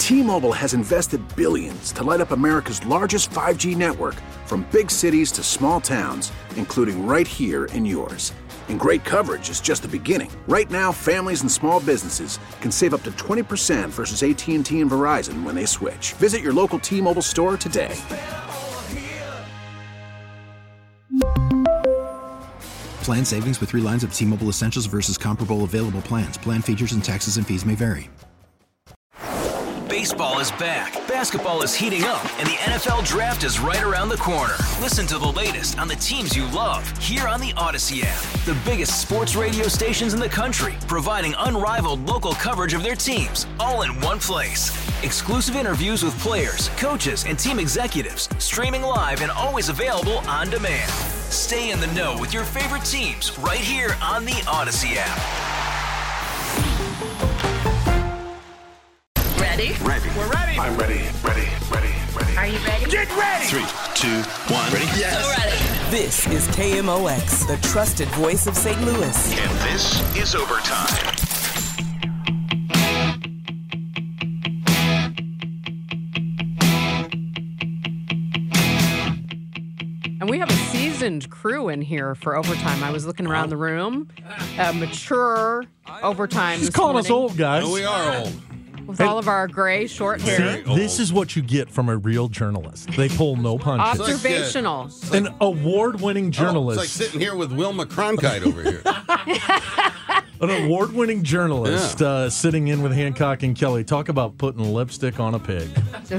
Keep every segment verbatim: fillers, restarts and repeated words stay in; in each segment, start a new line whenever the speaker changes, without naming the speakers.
T-Mobile has invested billions to light up America's largest five G network, from big cities to small towns, including right here in yours. And great coverage is just the beginning. Right now, families and small businesses can save up to twenty percent versus A T and T and Verizon when they switch. Visit your local T-Mobile store today.
Plan savings with three lines of T-Mobile Essentials versus comparable available plans. Plan features and taxes and fees may vary.
Baseball is back, basketball is heating up, and the N F L Draft is right around the corner. Listen to the latest on the teams you love here on the Odyssey app. The biggest sports radio stations in the country, providing unrivaled local coverage of their teams, all in one place. Exclusive interviews with players, coaches, and team executives, streaming live and always available on demand. Stay in the know with your favorite teams right here on the Odyssey app.
Ready?
Ready.
We're ready.
I'm ready. Ready. Ready. Ready.
Are you ready?
Get ready.
Three, two, one.
Ready?
Yes. So ready.
This is K M O X, the trusted voice of Saint Louis.
And this is Overtime.
And we have a seasoned crew in here for Overtime. I was looking around the room. Uh, mature Overtime.
She's
this
calling us
morning.
old, guys.
No, we are old.
With all of our gray, short hair.
See, this is what you get from a real journalist. They pull no punches.
Observational.
An award-winning journalist.
Oh, it's like sitting here with Wilma Cronkite over here.
An award-winning journalist yeah. uh, sitting in with Hancock and Kelly. Talk about putting lipstick on a pig.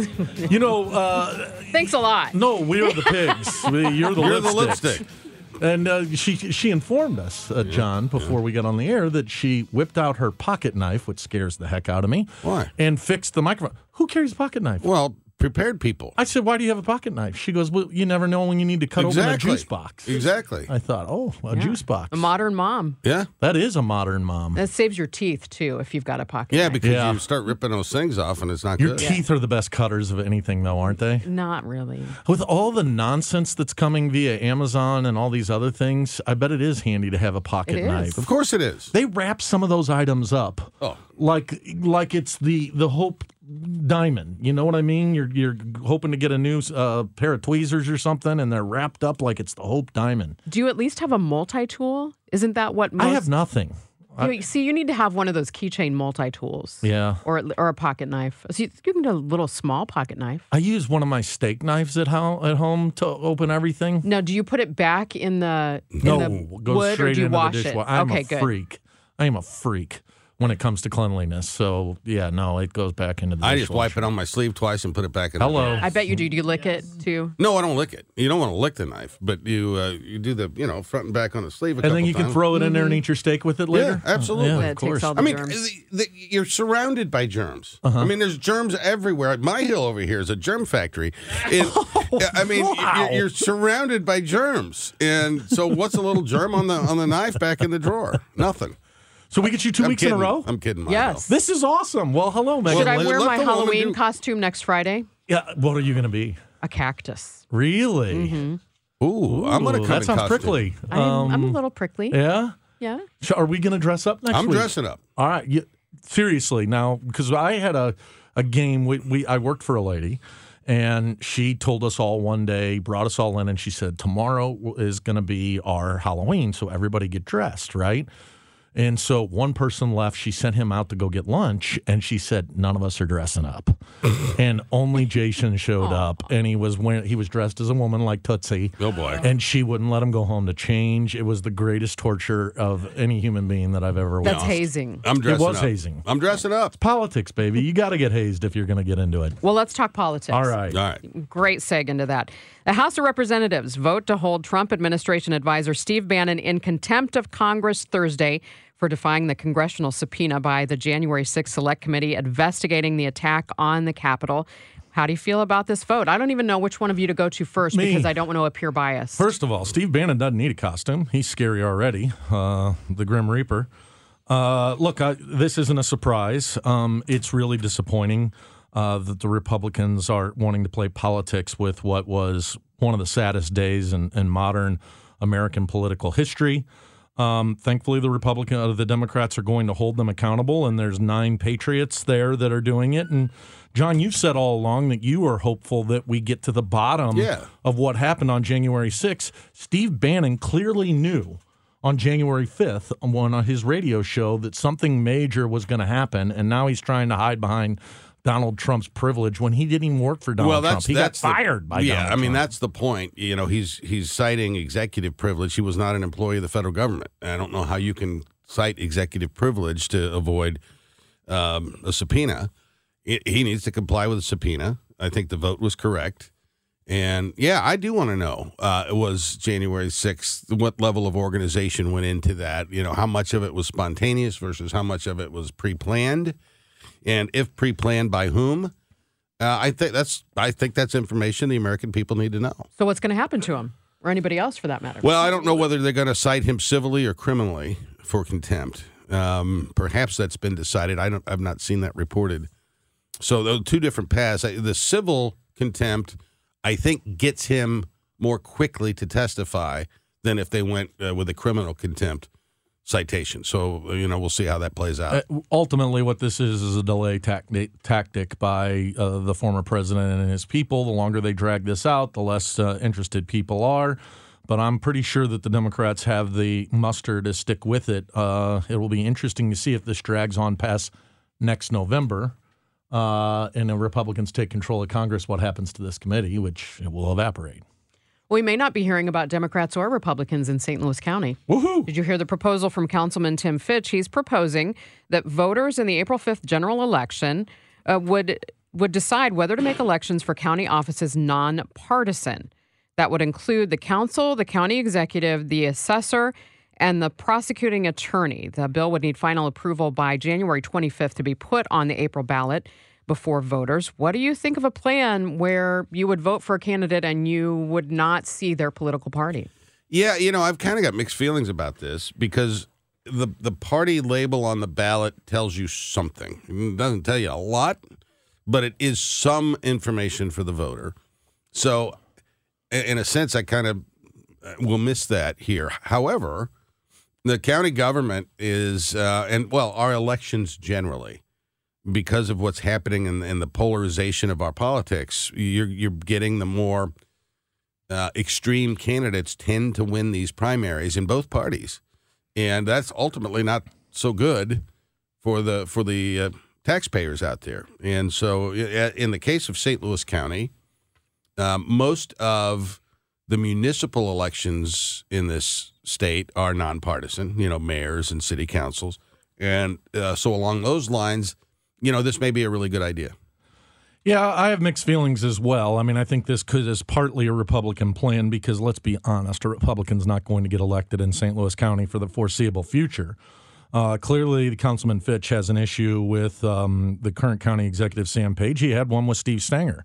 You know... Uh,
Thanks a lot.
No, we are the pigs. We, you're the
you're
lipstick.
the lipstick.
And uh, she she informed us, uh, John, before yeah. we got on the air, that she whipped out her pocket knife, which scares the heck out of me.
Why?
And fixed the microphone. Who carries a pocket knife?
Well, prepared people.
I said, why do you have a pocket knife? She goes, well, you never know when you need to cut
exactly.
open a juice box.
Exactly.
I thought, oh, a
yeah.
juice box.
A modern mom.
Yeah.
That is a modern mom.
That saves your teeth, too, if you've got a pocket
Yeah,
knife.
because
Yeah.
you start ripping those things off and it's not
Your
good.
teeth are the best cutters of anything, though, aren't they?
Not really.
With all the nonsense that's coming via Amazon and all these other things, I bet it is handy to have a pocket
It is.
knife.
Of course it is.
They wrap some of those items up.
Oh.
Like like it's the, the Hope Diamond. You know what I mean? You're you're hoping to get a new uh, pair of tweezers or something, and they're wrapped up like it's the Hope Diamond.
Do you at least have a multi-tool? Isn't that what most...
I have nothing.
You, I, see, you need to have one of those keychain multi-tools.
Yeah.
Or or a pocket knife. So you, you can do a little small pocket knife.
I use one of my steak knives at, how, at home to open everything.
Now, do you put it back in the, in
no,
the
goes
wood,
straight
or do you
into
wash
the
it?
dishwasher. I'm
okay,
a
good.
freak. I am a freak when it comes to cleanliness. So, yeah, no, it goes back into the
I
dishwasher.
just wipe it on my sleeve twice and put it back in
Hello.
the
I bet you do. Do you lick it, too?
No, I don't lick it. You don't want to lick the knife, but you uh, you do the, you know, front and back on the sleeve a
And
couple
then you
times.
can throw it in there and
Mm-hmm.
eat your steak with it later?
Yeah, absolutely.
Yeah,
That
of
takes
course.
all the
I mean,
germs.
the, the, you're surrounded by germs.
Uh-huh.
I mean, there's germs everywhere. My hill over here is a germ factory. And, I mean,
wow.
you're, you're surrounded by germs. And so what's a little germ on the on the knife back in the drawer? Nothing.
So we get you 2
I'm
weeks
kidding.
in a row?
I'm kidding. My
Yes.
This is awesome. Well, hello, Megan.
Should I
let-
wear
let
my
the woman
Halloween
do-
costume next Friday?
Yeah, what are you going to be?
A cactus.
Really?
Mm-hmm.
Ooh, I'm going to
Ooh,
come
That
in
sounds
costume.
prickly.
I'm, I'm a
Um,
little prickly.
Yeah?
Yeah.
So are we going to dress up next
I'm
week?
dressing up.
All right. You, seriously, now, because I had a, a game, we, we I worked for a lady, and she told us all one day, brought us all in, and she said, tomorrow is going to be our Halloween, so everybody get dressed, right? And so one person left. She sent him out to go get lunch, and she said, none of us are dressing up. And only Jason showed
Aww.
up, and he was wearing, he was dressed as a woman like Tootsie.
Oh, boy.
And she wouldn't let him go home to change. It was the greatest torture of any human being that I've ever
That's
witnessed.
hazing.
I'm dressing
It was
up.
hazing.
I'm dressing up.
Politics, baby. You got to get hazed if you're going to get into it.
Well, let's talk politics.
All right.
All right.
Great seg into that. The House of Representatives vote to hold Trump administration advisor Steve Bannon in contempt of Congress Thursday for defying the congressional subpoena by the January sixth Select Committee investigating the attack on the Capitol. How do you feel about this vote? I don't even know which one of you to go to first
Me.
because I don't want to appear biased.
First of all, Steve Bannon doesn't need a costume. He's scary already, uh, the Grim Reaper. Uh, look, I, this isn't a surprise. Um, it's really disappointing uh, that the Republicans are wanting to play politics with what was one of the saddest days in, in modern American political history. Um, thankfully, the Republican, uh, the Democrats are going to hold them accountable, and there's nine patriots there that are doing it. And John, you've said all along that you are hopeful that we get to the bottom
yeah.
of what happened on January sixth. Steve Bannon clearly knew on January fifth on his radio show that something major was going to happen, and now he's trying to hide behind Donald Trump's privilege when he didn't even work for Donald
well, that's,
Trump. He
that's
got
the,
fired by
yeah,
Donald
I mean,
Trump.
that's the point. You know, he's he's citing executive privilege. He was not an employee of the federal government. I don't know how you can cite executive privilege to avoid um, a subpoena. It, he needs to comply with a subpoena. I think the vote was correct. And, yeah, I do want to know, uh, it was January sixth, what level of organization went into that? You know, how much of it was spontaneous versus how much of it was pre-planned? And if pre-planned, by whom? Uh, I think that's I think that's information the American people need to know.
So what's going to happen to him, or anybody else for that matter?
Well, I don't know whether they're going to cite him civilly or criminally for contempt. Um, perhaps that's been decided. I don't. I've not seen that reported. So those two different paths. The civil contempt, I think, gets him more quickly to testify than if they went uh, with a criminal contempt citation. So, you know, we'll see how that plays out.
Uh, ultimately, what this is is a delay tactic, tactic by uh, the former president and his people. The longer they drag this out, the less uh, interested people are. But I'm pretty sure that the Democrats have the muster to stick with it. Uh, it will be interesting to see if this drags on past next November uh, and the Republicans take control of Congress, what happens to this committee, which it will evaporate.
We may not be hearing about Democrats or Republicans in Saint Louis County.
Woohoo!
Did you hear the proposal from Councilman Tim Fitch? He's proposing that voters in the April fifth general election uh, would would decide whether to make elections for county offices nonpartisan. That would include the council, the county executive, the assessor, and the prosecuting attorney. The bill would need final approval by January twenty-fifth to be put on the April ballot before voters. What do you think of a plan where you would vote for a candidate and you would not see their political party?
Yeah, you know, I've kind of got mixed feelings about this because the the party label on the ballot tells you something. It doesn't tell you a lot, but it is some information for the voter. So, in a sense, I kind of will miss that here. However, the county government is, uh, and well, our elections generally, because of what's happening in, in the polarization of our politics, you're you're getting the more uh, extreme candidates tend to win these primaries in both parties, and that's ultimately not so good for the for the uh, taxpayers out there. And so, in the case of Saint Louis County, um, most of the municipal elections in this state are nonpartisan. You know, mayors and city councils, and uh, so along those lines, you know, this may be a really good idea.
Yeah, I have mixed feelings as well. I mean, I think this could is partly a Republican plan because, let's be honest, a Republican's not going to get elected in Saint Louis County for the foreseeable future. Uh, clearly, Councilman Fitch has an issue with um, the current county executive, Sam Page. He had one with Steve Stenger.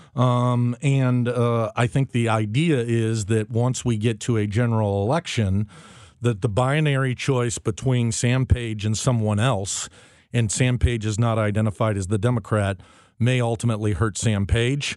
Um, and uh, I think the idea is that once we get to a general election, that the binary choice between Sam Page and someone else, and Sam Page is not identified as the Democrat, may ultimately hurt Sam Page.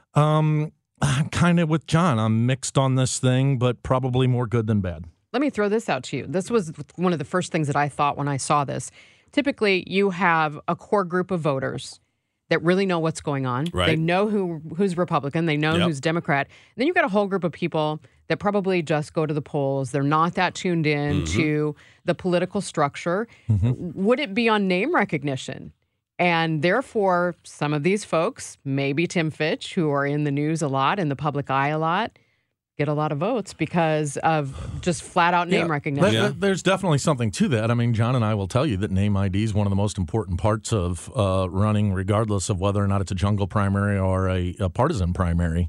Um, kind of with John. I'm mixed on this thing, but probably more good than bad.
Let me throw this out to you. This was one of the first things that I thought when I saw this. Typically, you have a core group of voters that really know what's going on.
Right.
They know who who's Republican. They know
Yep.
who's Democrat. And then you've got a whole group of people that probably just go to the polls. They're not that tuned in
Mm-hmm.
to the political structure.
Mm-hmm.
Would it be on name recognition? And therefore, some of these folks, maybe Tim Fitch, who are in the news a lot, in the public eye a lot, get a lot of votes because of just flat out name
Yeah.
recognition.
There- There's definitely something to that. I mean, John and I will tell you that name I D is one of the most important parts of uh, running, regardless of whether or not it's a jungle primary or a, a partisan primary.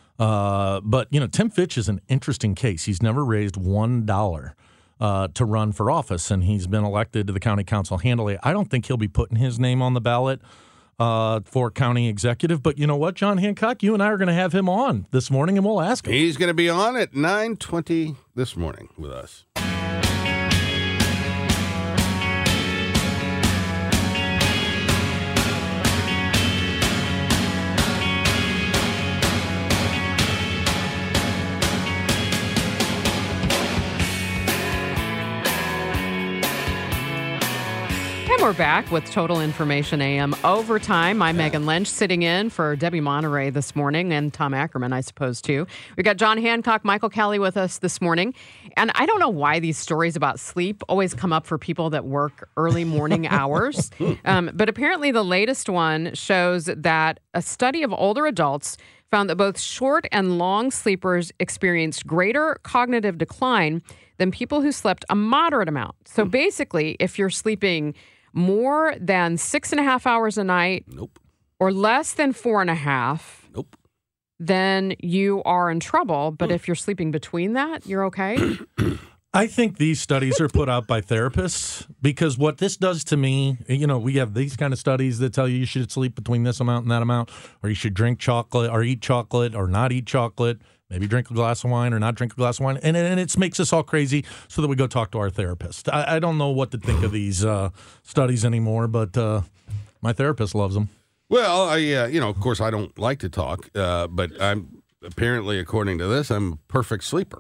Uh, but, you know, Tim Fitch is an interesting case. He's never raised one dollar uh, to run for office, and he's been elected to the county council handily. I don't think he'll be putting his name on the ballot uh, for county executive. But you know what, John Hancock, you and I are going to have him on this morning, and we'll ask him.
He's going to be on at nine twenty this morning with us.
we're back with Total Information A M Overtime. I'm Megan Lynch sitting in for Debbie Monterey this morning and Tom Ackerman, I suppose, too. We got John Hancock, Michael Kelly with us this morning. And I don't know why these stories about sleep always come up for people that work early morning hours. Um, but apparently the latest one shows that a study of older adults found that both short and long sleepers experienced greater cognitive decline than people who slept a moderate amount. So basically, if you're sleeping more than six and a half hours a night,
Nope.
or less than four and a half,
Nope.
then you are in trouble. But if you're sleeping between that, you're okay.
I think these studies are put out by therapists because what this does to me, you know, we have these kind of studies that tell you you should sleep between this amount and that amount, or you should drink chocolate or eat chocolate or not eat chocolate, maybe drink a glass of wine or not drink a glass of wine. And, and it makes us all crazy so that we go talk to our therapist. I, I don't know what to think of these uh, studies anymore, but uh, my therapist loves them.
Well, I, uh, you know, of course, I don't like to talk, uh, but I'm apparently, according to this, I'm a perfect sleeper.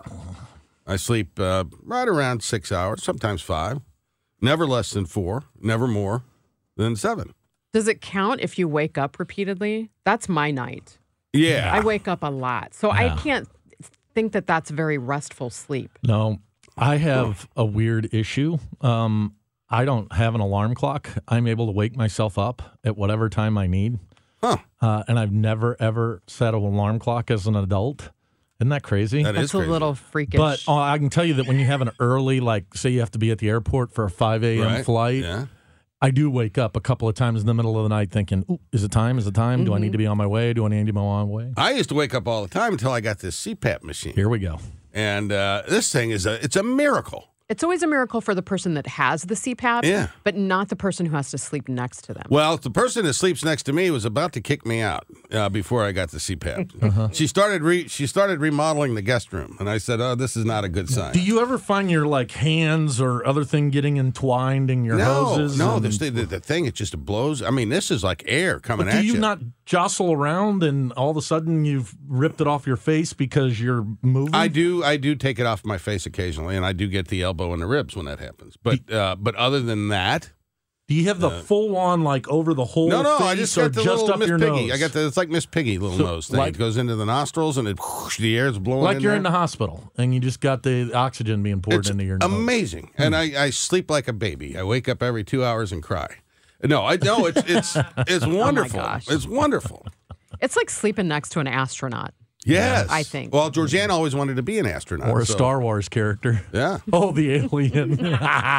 I sleep uh, right around six hours, sometimes five, never less than four, never more than seven.
Does it count if you wake up repeatedly? That's my night.
Yeah.
I wake up a lot. So
Yeah.
I can't think that that's very restful sleep.
No, I have a weird issue. Um, I don't have an alarm clock. I'm able to wake myself up at whatever time I need.
Huh.
Uh, and I've never, ever set an alarm clock as an adult. Isn't that crazy?
That is
That's a
crazy.
little freakish.
But uh, I can tell you that when you have an early, like, say you have to be at the airport for a five a.m.
Right.
flight,
Yeah.
I do wake up a couple of times in the middle of the night thinking, ooh, is it time? Is it time? Do I need to be on my way? Do I need to be on my way?
I used to wake up all the time until I got this C PAP machine.
Here we go.
And uh, this thing is a, it's a miracle.
it's always a miracle for the person that has the C PAP,
Yeah.
but not the person who has to sleep next to them.
Well, the person that sleeps next to me was about to kick me out uh, before I got the C PAP.
Uh-huh.
She started re- she started remodeling the guest room, and I said, "Oh, this is not a good sign."
Do you ever find your like hands or other thing getting entwined in your
no,
hoses?
no,
and-
the, the, the thing it just blows. I mean, this is like air coming
But do
at
you
you.
not jostle around and all of a sudden you've ripped it off your face because you're moving?
I do, I do take it off my face occasionally, and I do get the elbow and the ribs when that happens. But, uh, but other than that,
Do you have the full on like over the whole
no, no,
face
I just
or
got the
just
little
up
Miss
your
Piggy.
nose?
I got the, it's like Miss Piggy little
So,
nose thing.
like-
it goes into the nostrils, and it whoosh, the air's blowing
like
in
you're
there.
in the hospital and you just got the oxygen being poured
It's
into your nose.
amazing,
Hmm.
and I, I sleep like a baby. I wake up every two hours and cry. No, I no, it's it's it's wonderful.
gosh.
It's wonderful.
It's like sleeping next to an astronaut.
Yes,
I think.
Well, Georgiana always wanted to be an astronaut,
Or a
so-
Star Wars character.
Yeah.
Oh, the alien. Look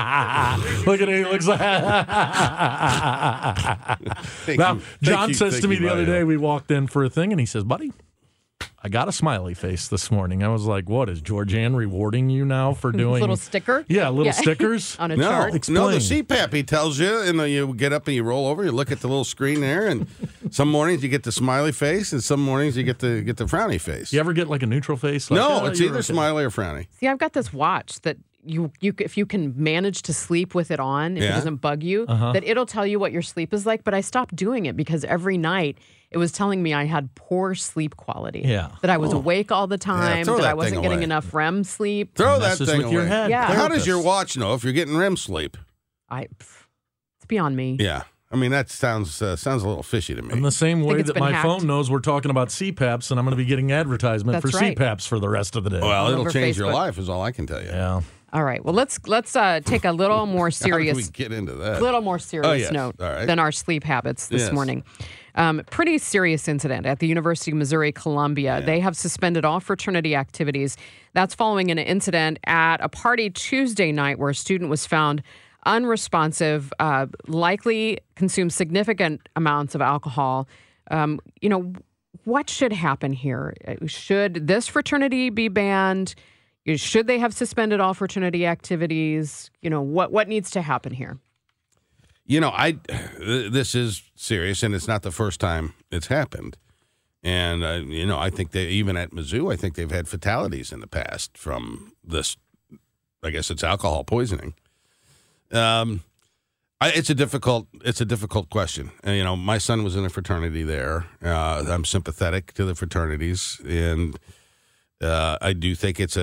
at it. He looks like.
Thank
now,
you. Thank
John
you.
says
Thank
to me
you,
the other
Mario.
day, we walked in for a thing, and he says, buddy, I got a smiley face this morning. I was like, what, is Georgianne rewarding you now for doing.
Little sticker?
Yeah, little
Yeah.
stickers.
On a
No,
chart.
no,
Explain.
the C PAP, he tells you, and then you get up and you roll over, you look at the little screen there, and some mornings you get the smiley face, and some mornings you get the get the frowny face.
You ever get like a neutral face? Like,
no,
oh,
it's
you're
either
okay.
smiley or frowny.
See, I've got this watch that you you if you can manage to sleep with it on, if
Yeah.
it doesn't bug you,
Uh-huh.
that it'll tell you what your sleep is like. But I stopped doing it because every night it was telling me I had poor sleep quality.
Yeah.
That I was awake all the time,
throw
that,
that
I wasn't
thing
getting
away.
enough R E M sleep.
Throw that
Messes
thing
with your
away.
head.
Yeah.
How does your
Therapists.
watch know if you're getting R E M sleep?
I pff, it's beyond me.
Yeah, I mean that sounds uh, sounds a little fishy to me.
In the same way
it's
that
been
my
hacked.
phone knows we're talking about C PAPs, and I'm going to be getting advertisement
That's
for
right.
C PAPs for the rest of the day.
well,
all
it'll
over
change your
Facebook.
life, is all I can tell you.
yeah.
All right. Well, let's let's uh, take a little more
How did we
serious
get into that?
little more serious
Oh, yes.
note
All right.
than our sleep habits this
Yes.
morning. Um, pretty serious incident at the University of Missouri Columbia. They have suspended all fraternity activities. That's following an incident at a party Tuesday night where a student was found unresponsive, uh, likely consumed significant amounts of alcohol. Um, you know, what should happen here? Should this fraternity be banned? Should they have suspended all fraternity activities? You know, what what needs to happen here?
You know, I this is serious, and it's not the first time it's happened. And uh, you know, I think they even at Mizzou, I think they've had fatalities in the past from this. I guess it's alcohol poisoning. Um, I, it's a difficult it's a difficult question. And, you know, my son was in a fraternity there. Uh, I'm sympathetic to the fraternities, and uh, I do think it's a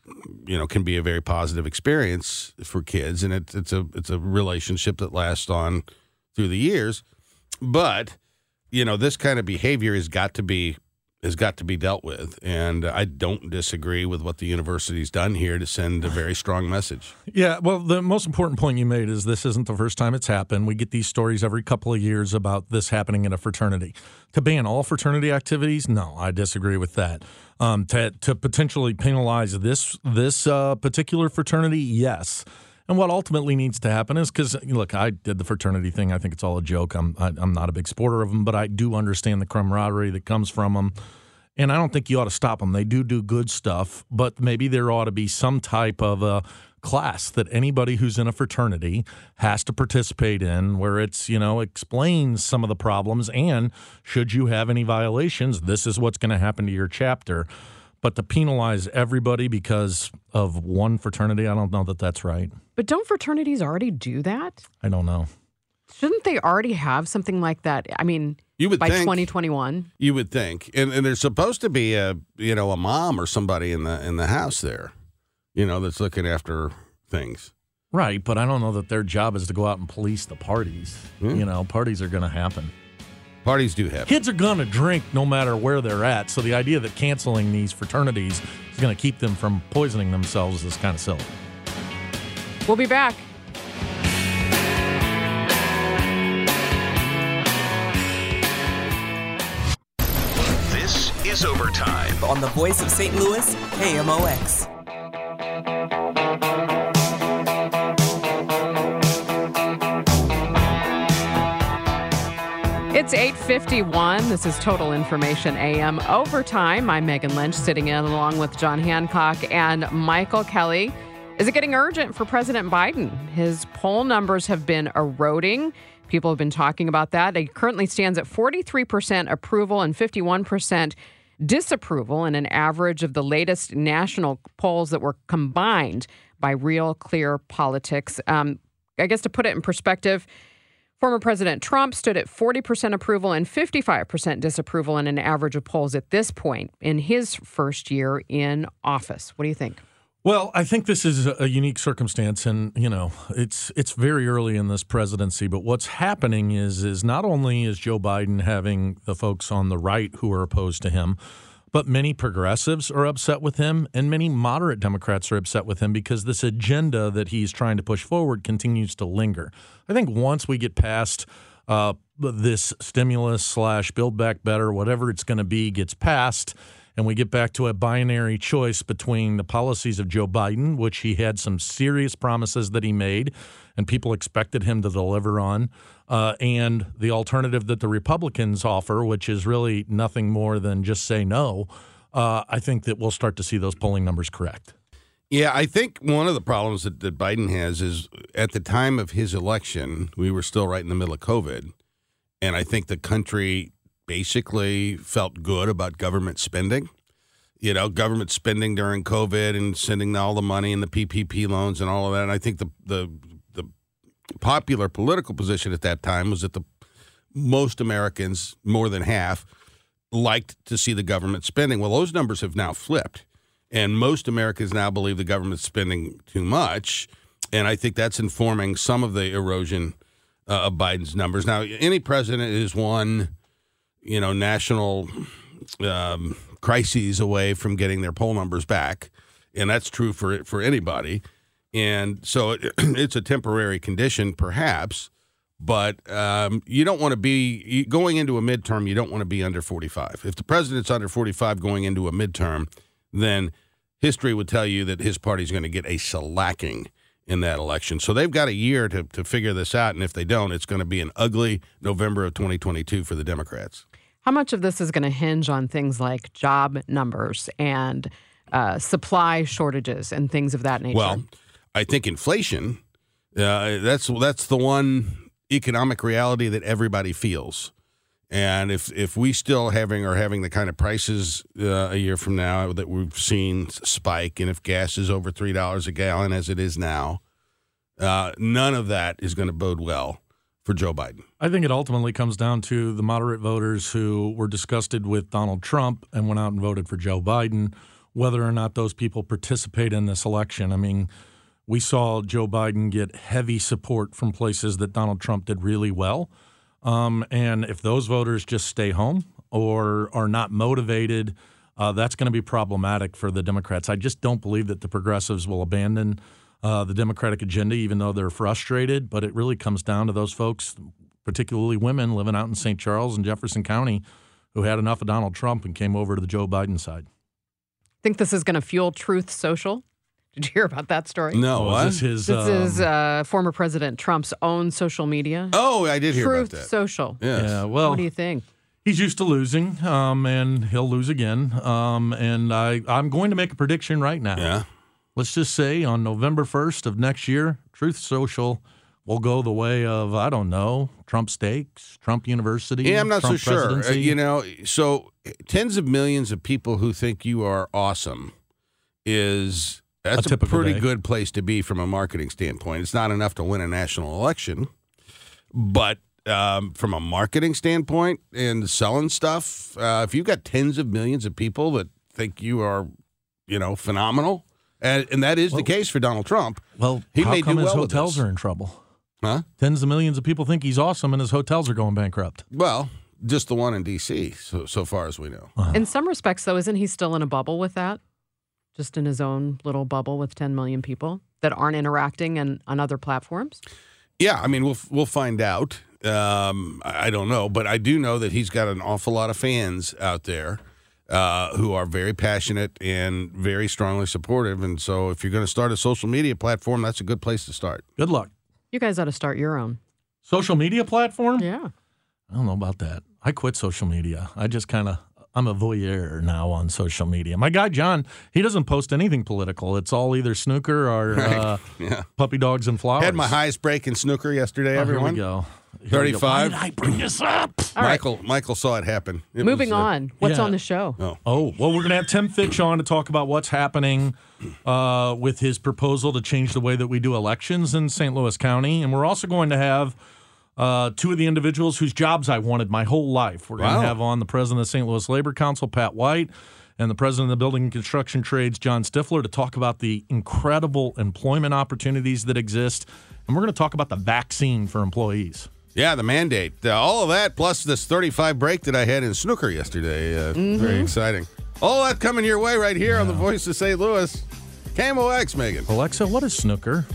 you know, can be a very positive experience for kids, and it, it's a it's a relationship that lasts on through the years. But you know, this kind of behavior has got to be has got to be dealt with, and I don't disagree with what the university's done here to send a very strong message.
Yeah, well, the most important point you made is this isn't the first time it's happened. We get these stories every couple of years about this happening in a fraternity. To ban all fraternity activities, no, I disagree with that. Um, to, to potentially penalize this this uh, particular fraternity, yes. And what ultimately needs to happen is, because, look, I did the fraternity thing. I think it's all a joke. I'm I, I'm not a big supporter of them, but I do understand the camaraderie that comes from them. And I don't think you ought to stop them. They do do good stuff, but maybe there ought to be some type of a class that anybody who's in a fraternity has to participate in, where it's, you know, explains some of the problems, and should you have any violations, this is what's going to happen to your chapter. But to penalize everybody because of one fraternity, I don't know that that's right.
But don't fraternities already do that?
I don't know.
Shouldn't they already have something like that? I mean,
you would
by
think,
twenty twenty-one? You
would think. And and there's supposed to be a, you know, a mom or somebody in the in the house there, you know, that's looking after things.
Right, but I don't know that their job is to go out and police the parties. Hmm. You know, parties are going to happen.
Parties do happen.
Kids are going to drink no matter where they're at, so the idea that canceling these fraternities is going to keep them from poisoning themselves is kind of silly.
We'll be back.
This is Overtime
on the voice of Saint Louis, K M O X.
It's eight fifty-one. This is Total Information A M Overtime. I'm Megan Lynch, sitting in along with John Hancock and Michael Kelly. Is it getting urgent for President Biden? His poll numbers have been eroding. People have been talking about that. He currently stands at forty-three percent approval and fifty-one percent disapproval in an average of the latest national polls that were combined by Real Clear Politics. Um, I guess to put it in perspective, former President Trump stood at forty percent approval and fifty-five percent disapproval in an average of polls at this point in his first year in office. What do you think?
Well, I think this is a unique circumstance, and you know, it's it's very early in this presidency. But what's happening is is not only is Joe Biden having the folks on the right who are opposed to him, but many progressives are upset with him, and many moderate Democrats are upset with him because this agenda that he's trying to push forward continues to linger. I think once we get past uh, this stimulus slash Build Back Better, whatever it's going to be, gets passed, and we get back to a binary choice between the policies of Joe Biden, which he had some serious promises that he made and people expected him to deliver on, uh, and the alternative that the Republicans offer, which is really nothing more than just say no, uh, I think that we'll start to see those polling numbers correct.
Yeah, I think one of the problems that, that Biden has is at the time of his election, we were still right in the middle of COVID, and I think the country basically felt good about government spending. You know, government spending during COVID and sending all the money and the P P P loans and all of that. And I think the the the popular political position at that time was that the most Americans, more than half, liked to see the government spending. Well, those numbers have now flipped, and most Americans now believe the government's spending too much. And I think that's informing some of the erosion uh, of Biden's numbers. Now, any president is one, you know, national um, crises away from getting their poll numbers back, and that's true for for anybody. And so it, it's a temporary condition, perhaps, but um, you don't want to be going into a midterm. You don't want to be under forty-five. If the president's under forty-five going into a midterm, then history would tell you that his party's going to get a shellacking in that election. So they've got a year to to figure this out, and if they don't, it's going to be an ugly November of twenty twenty-two for the Democrats.
How much of this is going to hinge on things like job numbers and uh, supply shortages and things of that nature?
Well, I think inflation, uh, that's that's the one economic reality that everybody feels. And if if we still having are having the kind of prices uh, a year from now that we've seen spike, and if gas is over three dollars a gallon as it is now, uh, none of that is going to bode well for Joe Biden.
I think it ultimately comes down to the moderate voters who were disgusted with Donald Trump and went out and voted for Joe Biden whether or not those people participate in this election. I mean, we saw Joe Biden get heavy support from places that Donald Trump did really well. Um, and if those voters just stay home or are not motivated, uh, that's going to be problematic for the Democrats. I just don't believe that the progressives will abandon uh, the Democratic agenda, even though they're frustrated. But it really comes down to those folks, particularly women living out in Saint Charles and Jefferson County, who had enough of Donald Trump and came over to the Joe Biden side.
Think this is going to fuel Truth Social? Did you hear about that story?
No,
Oh,
what?
is this his?
This
um,
is uh, former President Trump's own social media.
Oh, I did hear
Truth
about that.
Social.
Yes.
Yeah, well,
What do you think?
he's used to losing, um, and he'll lose again. Um, and I, I'm going to make a prediction right now.
Yeah.
Let's just say on November first of next year, Truth Social will go the way of, I don't know, Trump Steaks, Trump University.
Yeah, I'm not
Trump
so sure. Uh,
presidency.
you know, so tens of millions of people who think you are awesome is that's
A
a,
typical
pretty
day.
good place to be from a marketing standpoint. It's not enough to win a national election, but um, from a marketing standpoint and selling stuff, uh, if you've got tens of millions of people that think you are, you know, phenomenal, and, and that is
Well-
the case for Donald Trump.
well,
he
how
may
come
do
his
well with
hotels
this.
are in trouble?
Huh?
Tens of millions of people think he's awesome, and his hotels are going bankrupt.
Well, just the one in D C, so, so far as we know.
In some respects, though, isn't he still in a bubble with that? Just in his own little bubble with ten million people that aren't interacting and on other platforms?
Yeah, I mean, we'll we'll find out. Um, I I don't know, but I do know that he's got an awful lot of fans out there uh, who are very passionate and very strongly supportive. And so, if you're going to start a social media platform, that's a good place to start.
Good luck.
You guys ought to start your own.
Social media platform?
Yeah.
I don't know about that. I quit social media. I just kind of, I'm a voyeur now on social media. My guy, John, he doesn't post anything political. It's all either snooker or uh,
Yeah.
puppy dogs and flowers.
Had my highest break in snooker yesterday,
Oh,
everyone.
Here we go. Here we go.
thirty-five.
Why did I bring this up?
All right.
Michael Michael saw it happen. It
Moving
was, uh,
on. What's
yeah.
on the show?
Oh.
Oh, well, we're going to have Tim Fitch on to talk about what's happening uh, with his proposal to change the way that we do elections in Saint Louis County. And we're also going to have uh, two of the individuals whose jobs I wanted my whole life. We're going
Wow.
to have on the president of Saint Louis Labor Council, Pat White, and the president of the Building and Construction Trades, John Stifler, to talk about the incredible employment opportunities that exist. And we're going to talk about the vaccine for employees.
Yeah, the mandate. Uh, all of that, plus this thirty-five break that I had in snooker yesterday. Uh, Very exciting. All that coming your way right here on the Voice of Saint Louis. K M O X, Megan.
Alexa, what is snooker?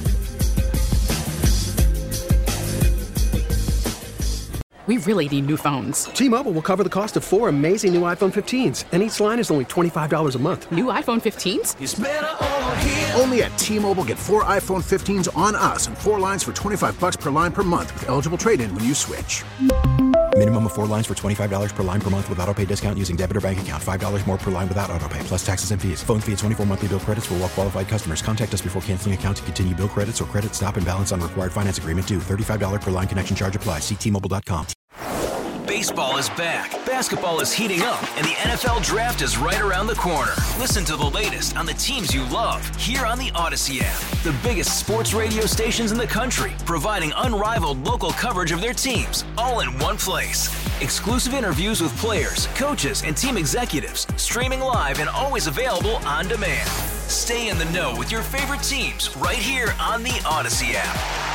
We really need new phones.
T-Mobile will cover the cost of four amazing new iPhone fifteens, and each line is only twenty-five dollars a month.
New iPhone fifteens?
Only at T-Mobile, get four iPhone fifteens on us and four lines for twenty-five bucks per line per month with eligible trade-in when you switch.
Minimum of four lines for twenty-five dollars per line per month with autopay discount using debit or bank account. five dollars more per line without autopay, plus taxes and fees. Phone fee at twenty-four monthly bill credits for well-qualified customers. Contact us before canceling account to continue bill credits or credit stop and balance on required finance agreement due. thirty-five dollars per line connection charge applies. See T Mobile dot com.
Baseball is back, basketball is heating up, and the N F L Draft is right around the corner. Listen to the latest on the teams you love here on the Odyssey app. The biggest sports radio stations in the country, providing unrivaled local coverage of their teams, all in one place. Exclusive interviews with players, coaches, and team executives, streaming live and always available on demand. Stay in the know with your favorite teams right here on the Odyssey app.